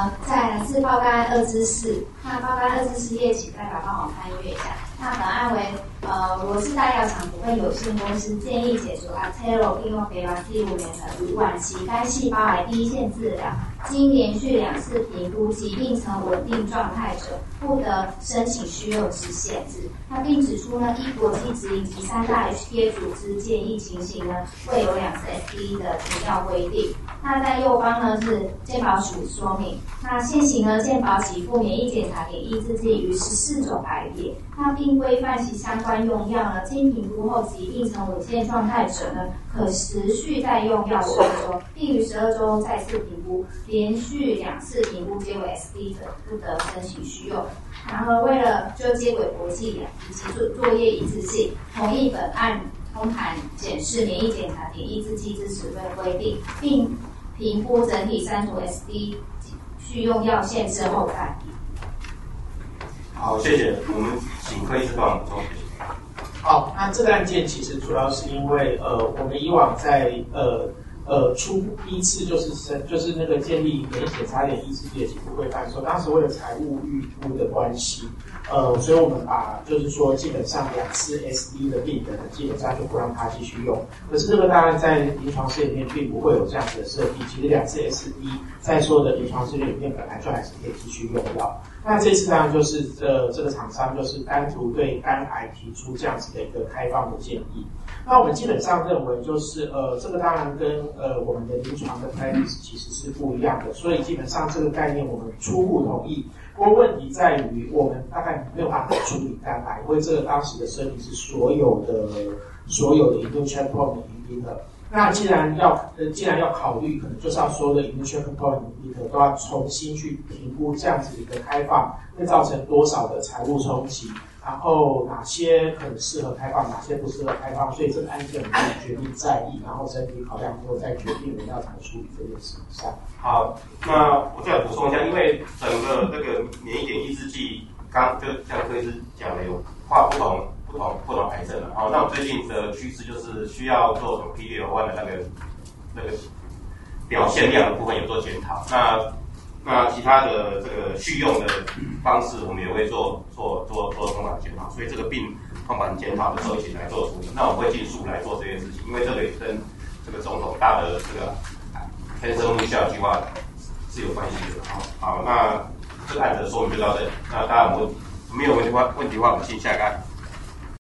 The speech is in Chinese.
再来是报告案2之4，那报告案2之4页，请代表帮我翻阅一下。那本案为罗氏大药厂股份有限公司建议解除 Altero 并用北巴替5年的与晚期肝细胞癌第一线治疗，经连续2次评估疾病呈稳定状态者，不得申请需用之限制。那并指出呢，依国际指引及3大 HTA 组织建议情形呢，未有2次 SDE 的停药规定。那在右方呢是健保署说明，那现行呢健保给付免疫检查给抑制剂于14种癌别，那并规范其相关用药呢，经评估后疾病呈稳健状态者呢，可持续再用药12周，并于12周再次评估，连续2次评估皆为 SD 者，不得申请需用。然后为了就接轨国际以及作业一致性，同意本案通盘检视免疫检查点抑制剂之使用规定，并评估整体3组 SD 续用药限制后再议。 好，谢谢。我们请柯医师帮我们补充，谢谢。 好，那这个案件其实主要是因为我们以往在初步第一次就是那个建立免疫检查点抑制剂的给付规范的时候，当时为了财务预估的关系，所以我们把就是说基本上2次 SD 的病人基本上就不让他继续用。可是这个当然在临床试验里面并不会有这样子的设定，其实2次 SD 在所有的临床试验里面本来就还是可以继续用药。那这次当然就是这个厂商就是单独对肝癌提出这样子的一个开放的建议。那我们基本上认为就是这个当然跟我们的临床的 practice 其实是不一样的，所以基本上这个概念我们初步同意。不过问题在于我们大概没有办法处理肝癌，因为这个当时的设定是所有的 immune checkpoint inhibitor。那既然要考虑，可能就是要所有的 immune checkpoint inhibitor 都要重新去评估这样子的一个开放会造成多少的财务冲击，然后哪些可能适合开放，哪些不适合开放，所以这个案件我们决定在意，然后整体考量之后再决定我们要怎么处理这件事情上。 好，那我再补充一下，因为整个这个免疫点抑制剂，刚就像柯医师讲的，有跨不同癌症了。好，那我最近的趋势就是需要做什么 PD-L1的那个表现量的部分有做检讨。那其他的这个续用的方式，我们也会做通盘检讨。所以这个并通盘检讨的时候一起来做处理。那我们会尽速来做这件事情，因为这个也跟这个总统大的这个天生目标计划是有关系的。好，那这个案子的说明就到这里。那大家没有问题的话，我们进下一个案。